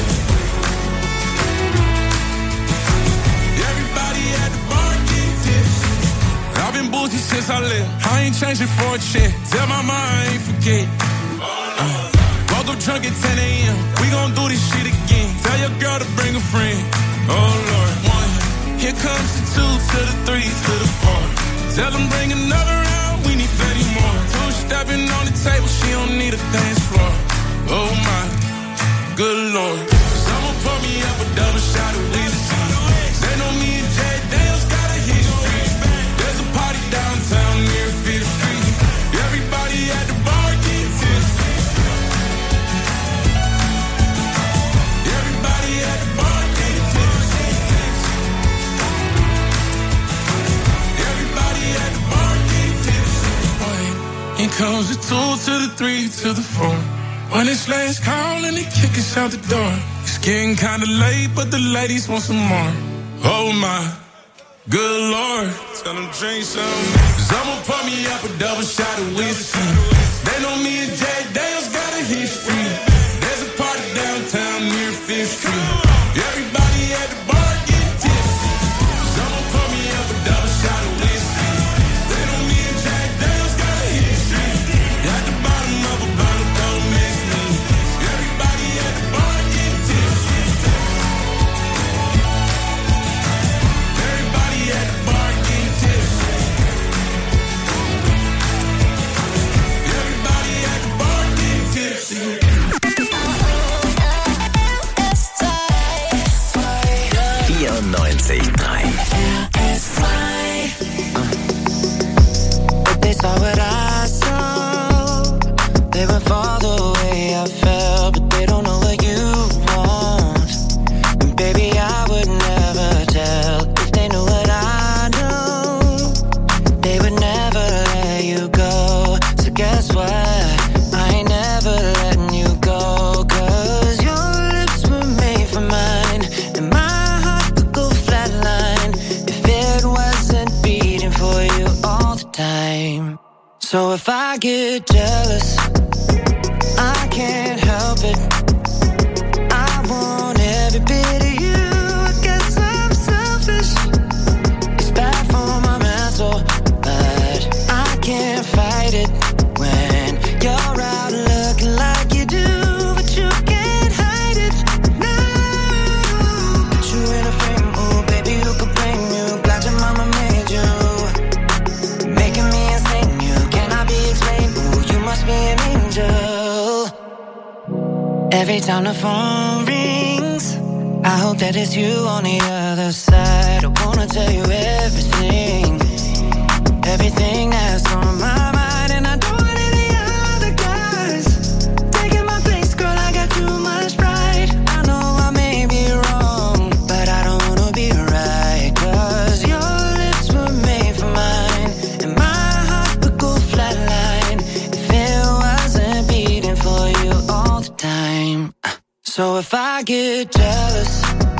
Everybody at the bar getting tipsy. I've been boozy since I left. I ain't changing for a check. Tell my mom I ain't forget. Uh, woke up drunk at ten a.m. We gon' do this shit again. Tell your girl to bring a friend. Oh Lord, one. Here comes the two to the three to the four. Tell them bring another round. We need plenty more. Two stepping on the table. She don't need a dance floor. Oh my, good lord. Someone pour me up a double shot of whiskey. They know me and Jay Daniels got a history. There's a party downtown near Fifth Street. Everybody at the bar getting tipsy. comes the two to the three to the four. When it's last call and they kick us out the door. It's getting kinda late, but the ladies want some more. Oh my, good Lord. Tell them drink some. Cause I'ma pour me up a double shot of whiskey. They know me and Jack Daniels got a history. There's a party downtown near Fifth Street. Everybody at the bar getting tipsy. Cause I'ma pour me up a double shot of whiskey. They know me and Jack Daniels got a history. At the bottom of a bottle, don't miss me. Everybody at the bar getting tipsy. Everybody at the bar getting tipsy. Everybody at the bar getting tipsy. vierundneunzig Komma drei But they saw what I saw. They would fall the way I felt, but they don't know what you want. And baby, I would never tell if they knew what I know. They would never let you go. So guess what? I ain't never letting you go. Cause your lips were made for mine, and my heart could go flatline if it wasn't beating for you all the time. So if I get jealous, I can't help it. I want every bit of you. I guess I'm selfish. It's bad for my mental, but I can't fight it when you're out looking like you do, but you can't hide it. No, put you in a frame, oh baby, who could blame you? Glad your mama made you, making me insane. You cannot be explained. Ooh, you must be an angel. Every time the phone rings, I hope that it's you on the other side. I wanna tell you everything, everything that's on my mind. And I don't want any other guys taking my place, girl, I got too much pride. I know I may be wrong, but I don't wanna be right. Cause your lips were made for mine, and my heart would go flatline if it wasn't beating for you all the time. So if I get jealous,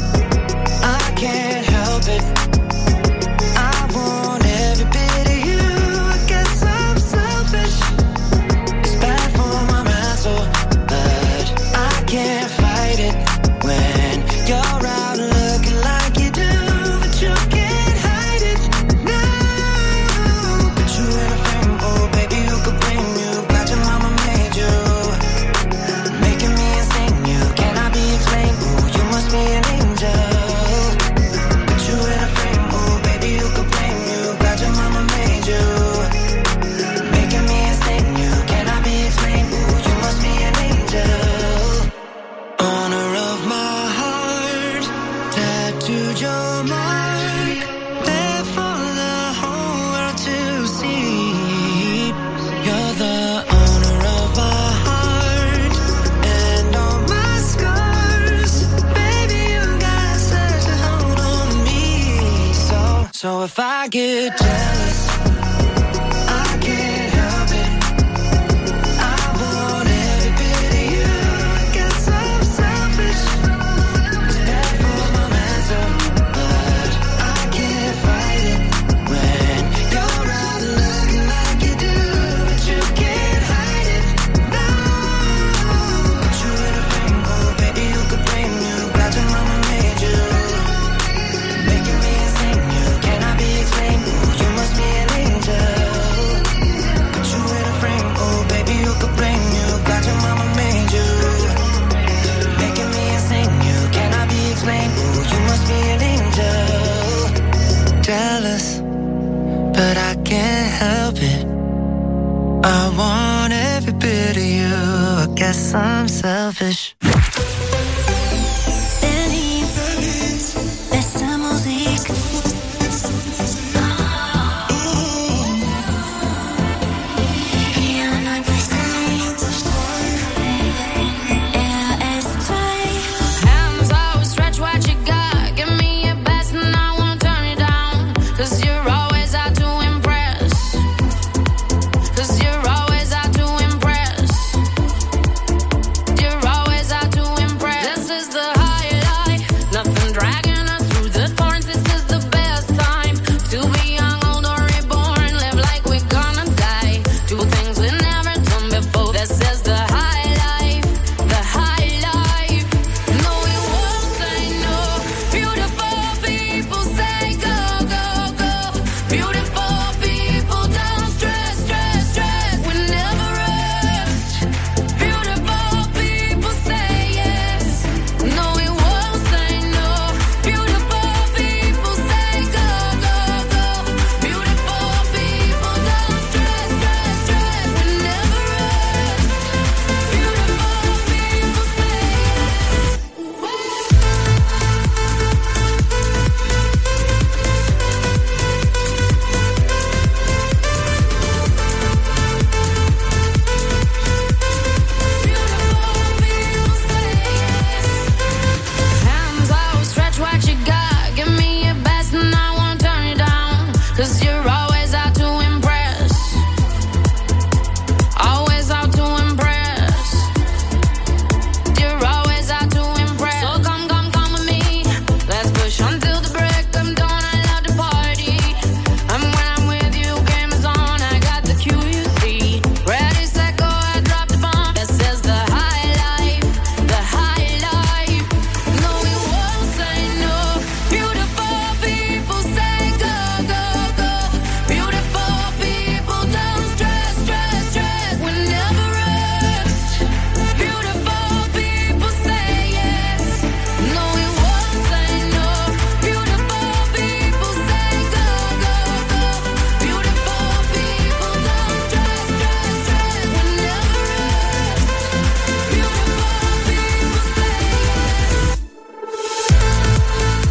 I can't help it. I want every bit of you. I guess I'm selfish. It's bad for my mental, but I can't fight it when you're out looking like you do, but you can't hide it. No, put you in a frame, oh baby, who could blame you? Glad your mama made you, making me insane. You cannot be explained. Ooh, you must be an angel. Put you in a frame, oh baby, who could blame you? Glad your mama made you, making me insane. You cannot be explained. Ooh, you must be an angel. Honor of my heart, tattooed your mark, there for the whole world to see. You're the owner of my heart and all my scars. Baby, you got such a hold on me. So, so if I get jealous, I can't help it. I want every bit of you. I guess I'm selfish. It's bad for my mental, but I can't fight it when you're out looking like you do, but you can't hide it. No, put you in a frame, oh baby, who could blame you? Glad your mama made you, making me insane. You cannot be explained. Ooh, you must be an angel. Put you in a frame, oh baby, who could blame you? Glad your mama made you, making me insane. You cannot be explained. Ooh, you must be an angel. Jealous, but I can't help it. I want every bit of you. I guess I'm selfish.